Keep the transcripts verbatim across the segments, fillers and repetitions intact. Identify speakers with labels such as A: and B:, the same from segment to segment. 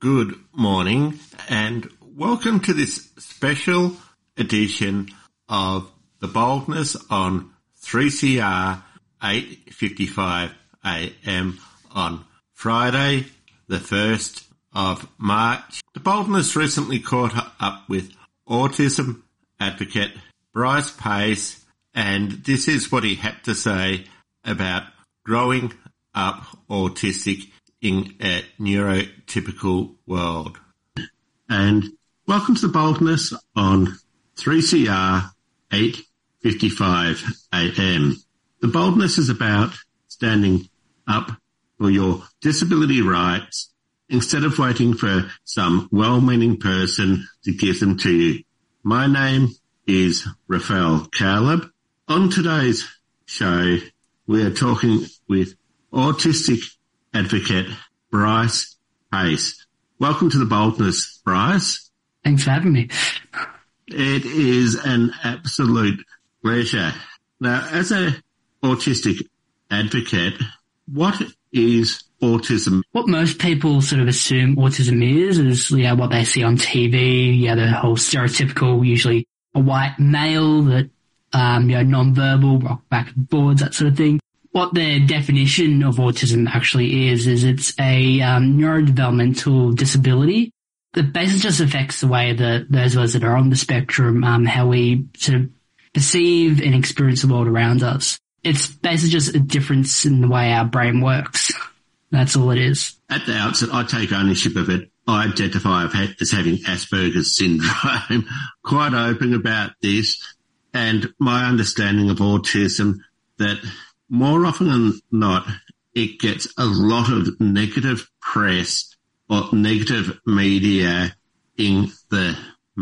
A: Good morning and welcome to this special edition of The Boldness on three C R eight fifty-five A M on Friday, the first of March. The Boldness recently caught up with autism advocate Bryce Pace, and this is what he had to say about growing up autistic in a neurotypical world. And welcome to The Boldness on three C R eight fifty-five A M. The Boldness is about standing up for your disability rights instead of waiting for some well-meaning person to give them to you. My name is Rafael Caleb. On today's show, we are talking with autistic advocate Bryce Pace. Welcome to The Boldness, Bryce.
B: Thanks for having me.
A: It is an absolute pleasure. Now, as an autistic advocate, what is autism?
B: What most people sort of assume autism is, is yeah, what they see on T V, yeah, the whole stereotypical, usually a white male that, um, you know, non-verbal, rock back and forwards, that sort of thing. What their definition of autism actually is, is it's a um, neurodevelopmental disability that basically just affects the way that those of us that are on the spectrum, um, how we sort of perceive and experience the world around us. It's basically just a difference in the way our brain works. That's all it is.
A: At the outset, I take ownership of it. I identify as having Asperger's syndrome. Quite open about this, and my understanding of autism that more often than not, it gets a lot of negative press or negative media in the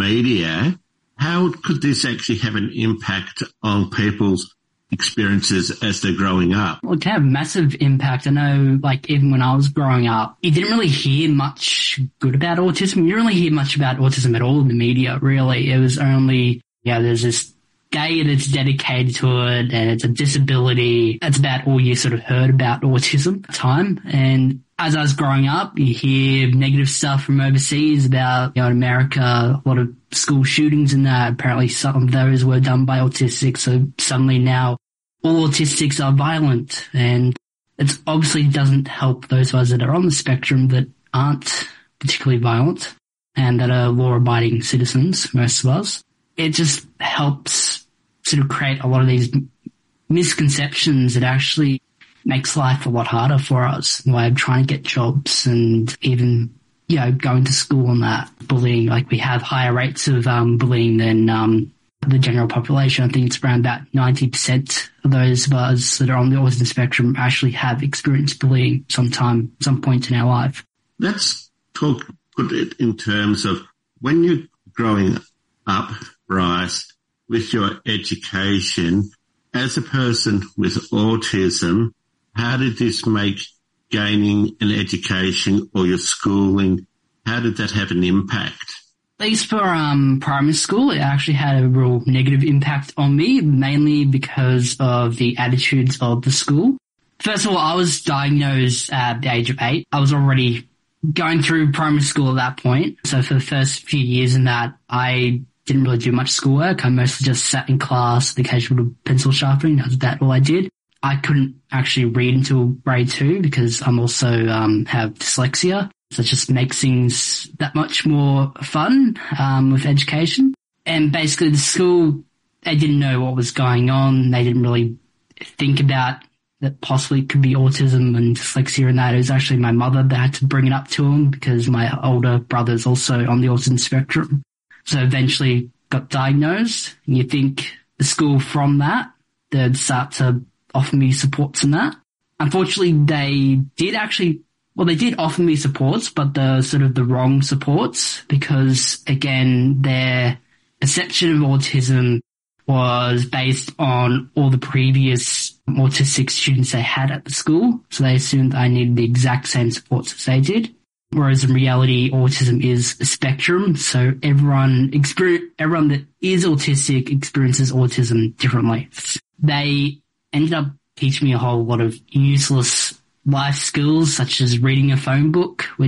A: media. How could this actually have an impact on people's experiences as they're growing up?
B: Well, it can have a massive impact. I know, like, even when I was growing up, you didn't really hear much good about autism. You didn't really hear much about autism at all in the media, really. It was only, yeah, there's this day that's dedicated to it and it's a disability. That's about all you sort of heard about autism at the time. And as I was growing up, you hear negative stuff from overseas about, you know, in America, a lot of school shootings and that. Apparently some of those were done by autistics. So suddenly now all autistics are violent, and it obviously doesn't help those of us that are on the spectrum that aren't particularly violent and that are law-abiding citizens, most of us. It just helps sort of create a lot of these misconceptions that actually makes life a lot harder for us. The way of trying to get jobs and even, you know, going to school and that. Bullying, like we have higher rates of um, bullying than um, the general population. I think it's around about ninety percent of those of us that are on the autism spectrum actually have experienced bullying sometime, some point in our life.
A: Let's talk, put it in terms of when you're growing up, Bryce, with your education, as a person with autism, how did this make gaining an education or your schooling, how did that have an impact?
B: At least for um, primary school, it actually had a real negative impact on me, mainly because of the attitudes of the school. First of all, I was diagnosed at the age of eight. I was already going through primary school at that point. So for the first few years in that, I didn't really do much schoolwork. I mostly just sat in class, the occasional pencil sharpening. That was about all I did. I couldn't actually read until grade two because I'm also um, have dyslexia. So it just makes things that much more fun um, with education. And basically the school, they didn't know what was going on. They didn't really think about that possibly it could be autism and dyslexia and that. It was actually my mother that had to bring it up to them because my older brother's also on the autism spectrum. So eventually got diagnosed, and you think the school from that, they'd start to offer me supports in that. Unfortunately, they did actually, well, they did offer me supports, but the sort of the wrong supports because, again, their perception of autism was based on all the previous autistic students they had at the school. So they assumed I needed the exact same supports as they did. Whereas in reality, autism is a spectrum. So everyone experience, everyone that is autistic experiences autism differently. They ended up teaching me a whole lot of useless life skills, such as reading a phone book, which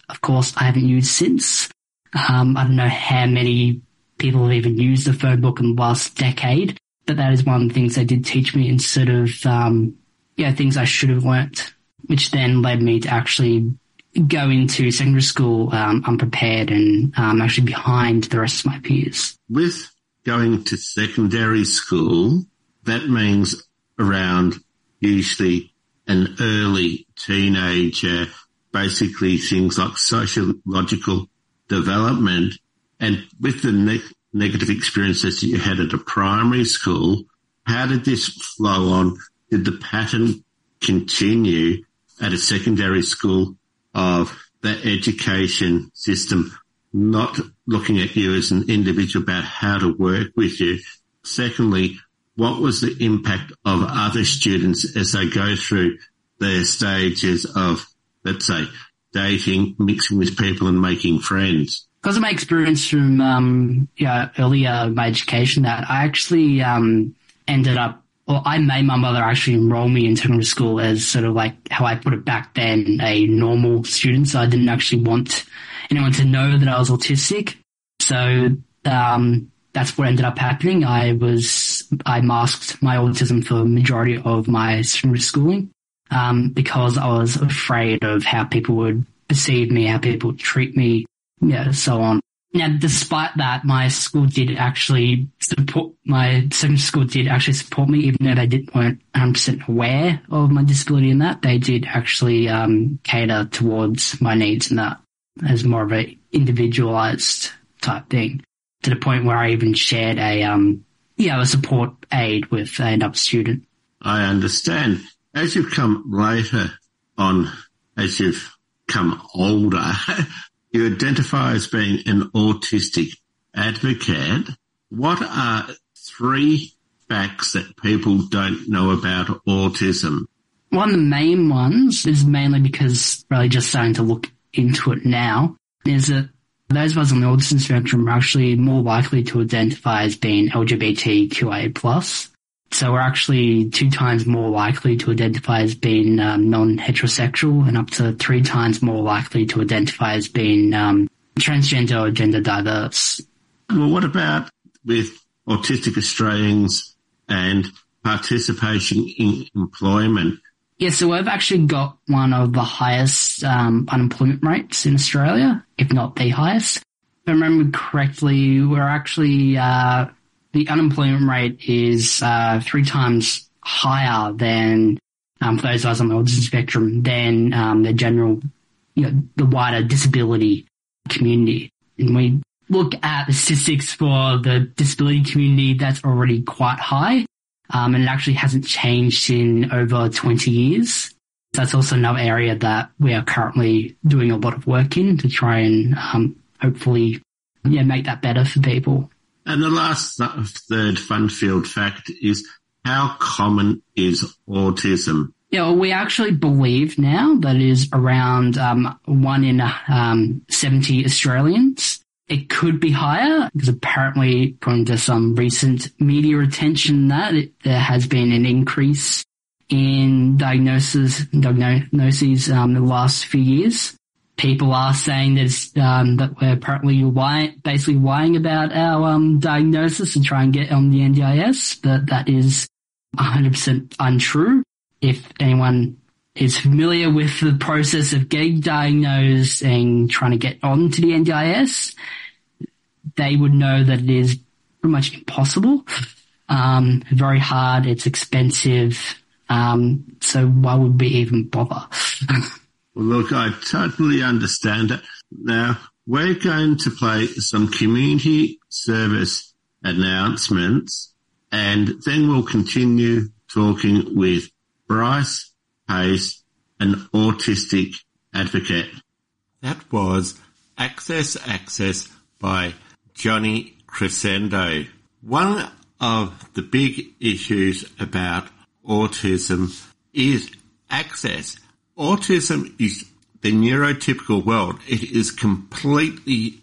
B: of course, I haven't used since. Um, I don't know how many people have even used the phone book in the last decade, but that is one of the things they did teach me instead of, um, yeah, things I should have learnt, which then led me to actually go into secondary school um, unprepared and um, actually behind the rest of my peers.
A: With going to secondary school, that means around usually an early teenager, basically things like sociological development. And with the ne- negative experiences that you had at a primary school, how did this flow on? Did the pattern continue at a secondary school of the education system not looking at you as an individual about how to work with you? Secondly, what was the impact of other students as they go through their stages of, let's say, dating, mixing with people and making friends?
B: Because of my experience from um, yeah, earlier in my education, that I actually um, ended up, well, I made my mother actually enroll me in secondary school as sort of like how I put it back then, a normal student. So I didn't actually want anyone to know that I was autistic. So um, that's what ended up happening. I was, I masked my autism for the majority of my secondary schooling um, because I was afraid of how people would perceive me, how people would treat me, yeah, so on. Now, despite that, my school did actually support, my secondary school did actually support me, even though they didn't, weren't one hundred percent aware of my disability in that. They did actually um, cater towards my needs in that as more of a individualized type thing, to the point where I even shared a, um, yeah, a support aid with another student.
A: I understand. As you've come later on, as you've come older, you identify as being an autistic advocate. What are three facts that people don't know about autism?
B: One of the main ones is mainly because really just starting to look into it now, is that those of us on the autism spectrum are actually more likely to identify as being L G B T Q I A plus. So we're actually two times more likely to identify as being um, non-heterosexual and up to three times more likely to identify as being um, transgender or gender diverse.
A: Well, what about with autistic Australians and participation in employment?
B: Yeah, so we've actually got one of the highest um, unemployment rates in Australia, if not the highest. If I remember correctly, we're actually... Uh, The unemployment rate is uh, three times higher than, um, for those of us on the autism spectrum, than um, the general, you know, the wider disability community. And we look at the statistics for the disability community, that's already quite high, um, and it actually hasn't changed in over twenty years. So that's also another area that we are currently doing a lot of work in to try and um, hopefully yeah, make that better for people.
A: And the last third fun field fact is, how common is autism?
B: Yeah, well, we actually believe now that it is around um, one in um, seventy Australians. It could be higher because apparently, according to some recent media attention, that it, there has been an increase in diagnosis, diagnoses um, in the last few years. People are saying that, it's, um, that we're apparently lying, basically lying about our um, diagnosis and try and get on the N D I S, but that is one hundred percent untrue. If anyone is familiar with the process of getting diagnosed and trying to get onto the N D I S, they would know that it is pretty much impossible, um, very hard, it's expensive, um, so why would we even bother?
A: Well, look, I totally understand it. Now, we're going to play some community service announcements, and then we'll continue talking with Bryce Pace, an autistic advocate. That was Access Access by Johnny Crescendo. One of the big issues about autism is access. Autism is the neurotypical world. It is completely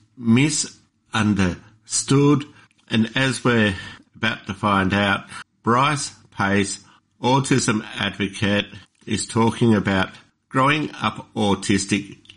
A: misunderstood. And as we're about to find out, Bryce Pace, autism advocate, is talking about growing up autistic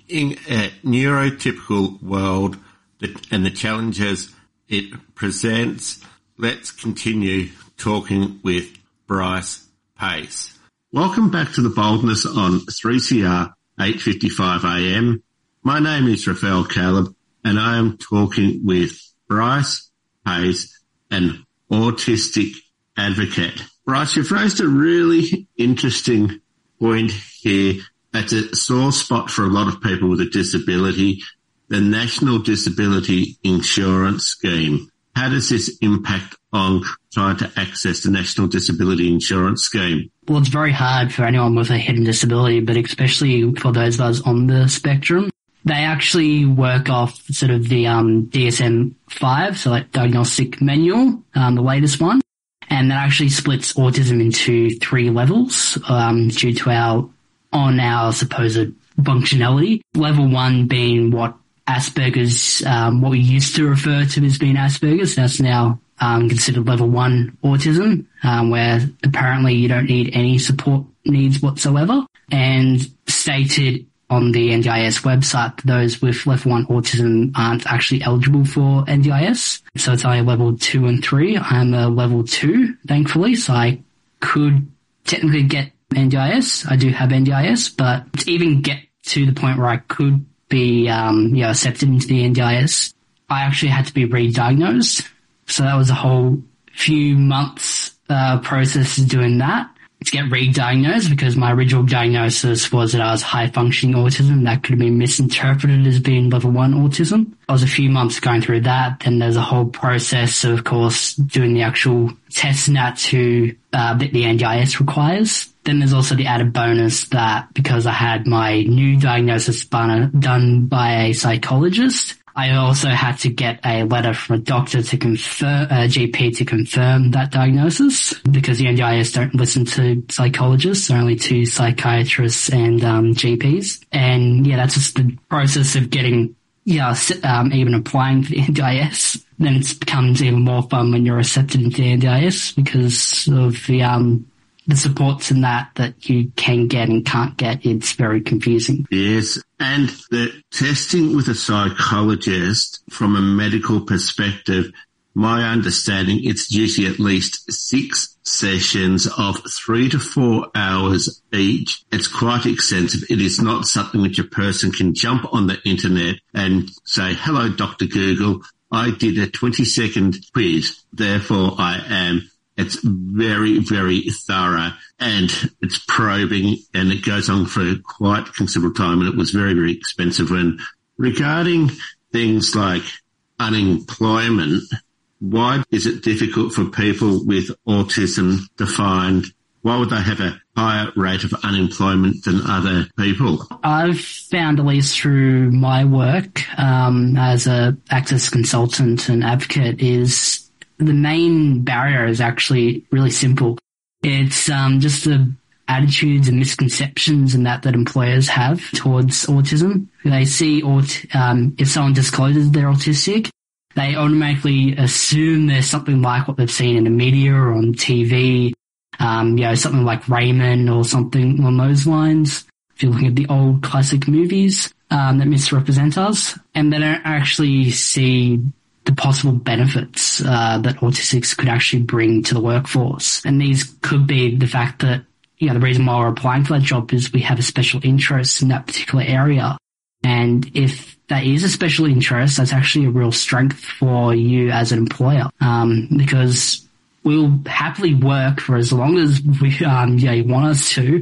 A: looking at neurotypical world and the challenges it presents, let's continue talking with Bryce Pace. Welcome back to The Boldness on three C R eight fifty-five A M. My name is Rafael Caleb, and I am talking with Bryce Pace, an autistic advocate. Bryce, you've raised a really interesting point here. That's a sore spot for a lot of people with a disability, the National Disability Insurance Scheme. How does this impact on trying to access the National Disability Insurance Scheme?
B: Well, it's very hard for anyone with a hidden disability, but especially for those of us on the spectrum. They actually work off sort of the um, D S M five, so like Diagnostic Manual, um, the latest one. And that actually splits autism into three levels um, due to our, on our supposed functionality. Level one being what Asperger's, um, what we used to refer to as being Asperger's. That's now um, considered level one autism, um, where apparently you don't need any support needs whatsoever. And stated on the N D I S website, those with level one autism aren't actually eligible for N D I S. So it's only level two and three. I'm a level two, thankfully, so I could technically get N D I S. I do have N D I S, but to even get to the point where I could be, um, you know, accepted into the N D I S, I actually had to be re-diagnosed. So that was a whole few months, uh, process doing that. To get re-diagnosed, because my original diagnosis was that I was high-functioning autism. That could have been misinterpreted as being level one autism. I was a few months going through that. Then there's a whole process of, of course, doing the actual tests and that to, uh, that the N D I S requires. Then there's also the added bonus that because I had my new diagnosis done by a psychologist, I also had to get a letter from a doctor to confirm, a G P to confirm that diagnosis, because the N D I S don't listen to psychologists, they're only to psychiatrists and um, G Ps. And yeah, that's just the process of getting, yeah, um, even applying for the N D I S. Then it becomes even more fun when you're accepted into the N D I S because of the um the supports in that that you can get and can't get. It's very confusing.
A: Yes, and the testing with a psychologist from a medical perspective, my understanding, it's usually at least six sessions of three to four hours each. It's quite extensive. It is not something which a person can jump on the internet and say, hello, Doctor Google, I did a twenty second quiz, therefore I am. It's very, very thorough, and it's probing, and it goes on for quite considerable time, and it was very, very expensive. And regarding things like unemployment, why is it difficult for people with autism to find, why would they have a higher rate of unemployment than other people?
B: I've found, at least through my work um, as a access consultant and advocate, is the main barrier is actually really simple. It's um, just the attitudes and misconceptions and that that employers have towards autism. They see aut- um, if someone discloses they're autistic, they automatically assume there's something like what they've seen in the media or on T V, um, you know, something like Raymond or something along those lines. If you're looking at the old classic movies um, that misrepresent us, and they don't actually see the possible benefits uh, that autistics could actually bring to the workforce. And these could be the fact that, you know, the reason why we're applying for that job is we have a special interest in that particular area. And if that is a special interest, that's actually a real strength for you as an employer, um, because we'll happily work for as long as we um, yeah, you want us to.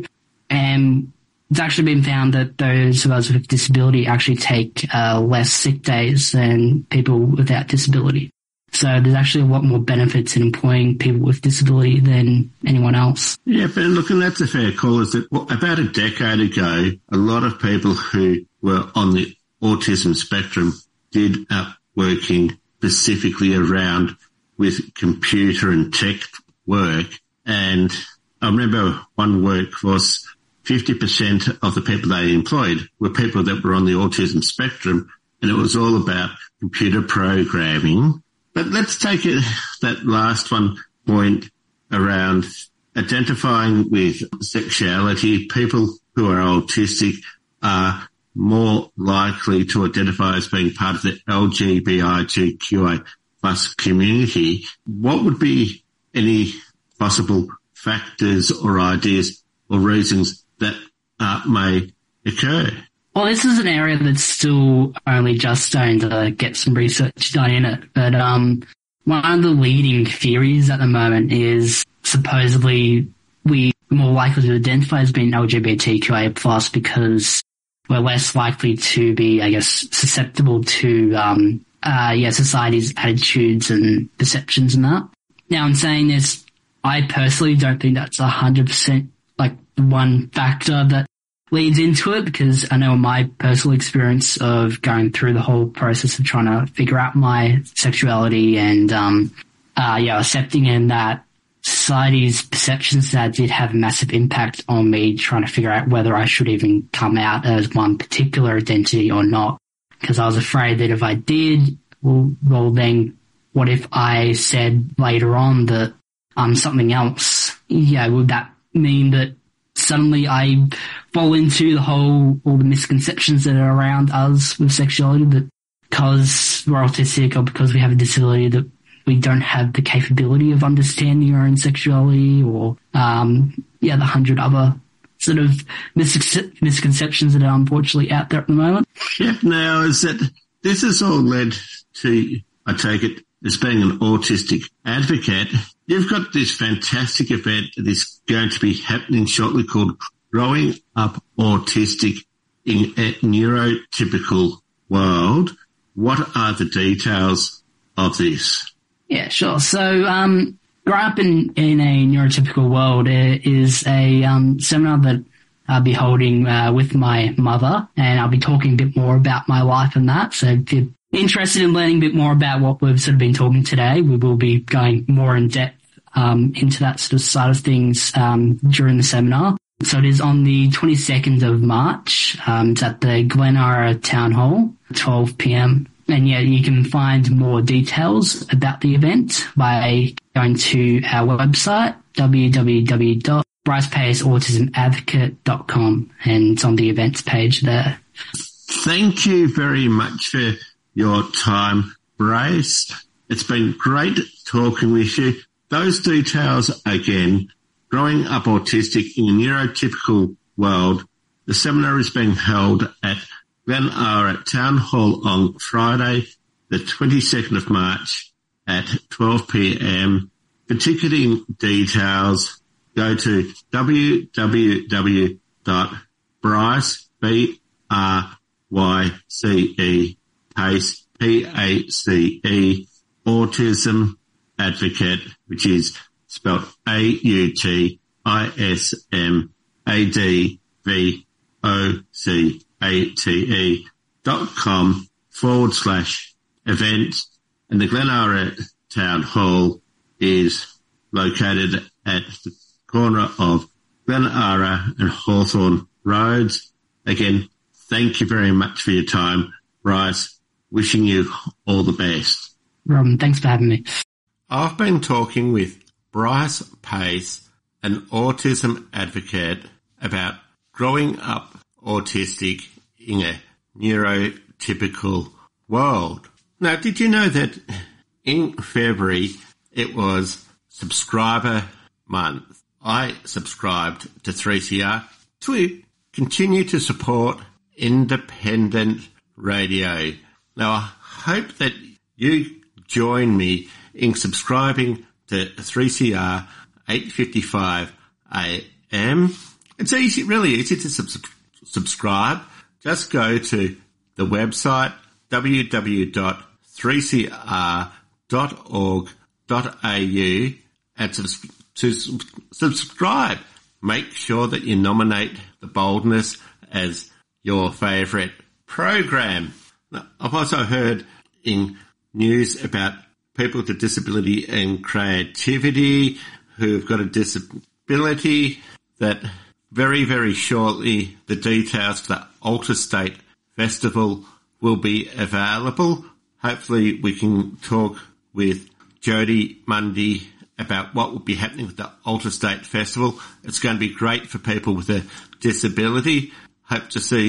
B: And it's actually been found that those of us with disability actually take uh, less sick days than people without disability. So there's actually a lot more benefits in employing people with disability than anyone else.
A: Yeah, but look, and that's a fair call. Is that well, about a decade ago, a lot of people who were on the autism spectrum did up working specifically around with computer and tech work. And I remember one workforce, fifty percent of the people they employed were people that were on the autism spectrum, and it was all about computer programming. But let's take it, that last one point around identifying with sexuality. People who are autistic are more likely to identify as being part of the L G B T Q I plus community, what would be any possible factors or ideas or reasons that uh, may occur?
B: Well, this is an area that's still only just starting to get some research done in it. But um, one of the leading theories at the moment is supposedly we're more likely to identify as being L G B T Q I plus because we're less likely to be, I guess, susceptible to um, uh, yeah, society's attitudes and perceptions and that. Now, in saying this, I personally don't think that's one hundred percent like one factor that leads into it, because I know my personal experience of going through the whole process of trying to figure out my sexuality and, um, uh, yeah, accepting in that society's perceptions that did have a massive impact on me trying to figure out whether I should even come out as one particular identity or not. Because I was afraid that if I did, well, well then what if I said later on that I'm something else? Yeah, would that mean that suddenly I fall into the whole, all the misconceptions that are around us with sexuality, that because we're autistic or because we have a disability that we don't have the capability of understanding our own sexuality, or, um, yeah, the hundred other sort of mis- misconceptions that are unfortunately out there at the moment.
A: Yeah, now is that this has all led to, I take it, as being an autistic advocate, you've got this fantastic event that is going to be happening shortly called Growing Up Autistic in a Neurotypical World. What are the details of this?
B: Yeah, sure. So, um, Growing Up in, in a Neurotypical World is a um, seminar that I'll be holding uh, with my mother, and I'll be talking a bit more about my life and that. So if you're interested in learning a bit more about what we've sort of been talking today, we will be going more in depth um, into that sort of side of things um, during the seminar. So it is on the twenty-second of March. Um, it's at the Glenara Town Hall, twelve p.m. And yeah, you can find more details about the event by going to our website, w w w dot bryce pace autism advocate dot com, and it's on the events page there.
A: Thank you very much for your time, Bryce. It's been great talking with you. Those details again, Growing Up Autistic in a Neurotypical World. The seminar is being held at Glenara Town Hall on Friday, the twenty-second of March at twelve p.m. For ticketing details, go to w w w dot bryce, B R Y C E, Pace, P A C E, Autism Advocate, which is spelled A U T I S M A D V O C A T E dot com forward slash event. And the Glenara Town Hall is located at the corner of Glenara and Hawthorne Roads. Again, thank you very much for your time, Bryce. Wishing you all the best.
B: Robin, thanks for having me.
A: I've been talking with Bryce Pace, an autism advocate, about growing up autistic in a neurotypical world. Now, did you know that in February it was Subscriber Month? I subscribed to three C R to continue to support independent radio. Now, I hope that you join me in subscribing to three C R eight fifty-five A M. It's easy, really easy to sub- subscribe. Just go to the website w w w dot three c r dot org dot a u and subs- to subscribe. Make sure that you nominate The Boldness as your favourite program. Now, I've also heard in news about people with a disability and creativity who've got a disability that very, very shortly the details for the Alterstate Festival will be available. Hopefully we can talk with Jody Mundy about what will be happening with the Alterstate Festival. It's going to be great for people with a disability. Hope to see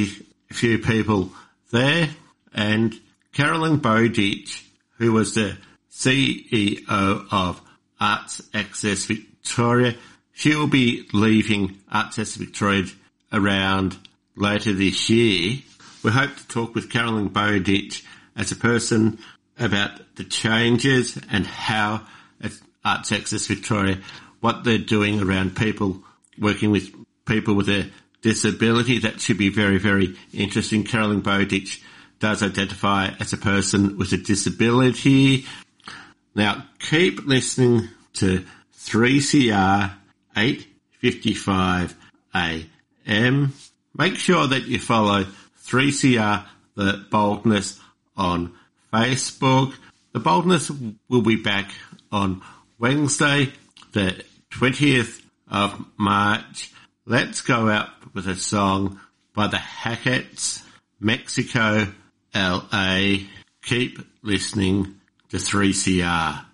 A: a few people there, and Carolyn Bowditch, who was the C E O of Arts Access Victoria, she will be leaving Arts Access Victoria around later this year. We hope to talk with Carolyn Bowditch as a person about the changes and how at Arts Access Victoria, what they're doing around people working with people with a disability. That should be very, very interesting. Carolyn Bowditch does identify as a person with a disability. Now, keep listening to three C R eight fifty-five A M. Make sure that you follow three C R The Boldness on Facebook. The Boldness will be back on Wednesday, the twentieth of March. Let's go out with a song by the Hackettes, Mexico, L A. Keep listening to three C R.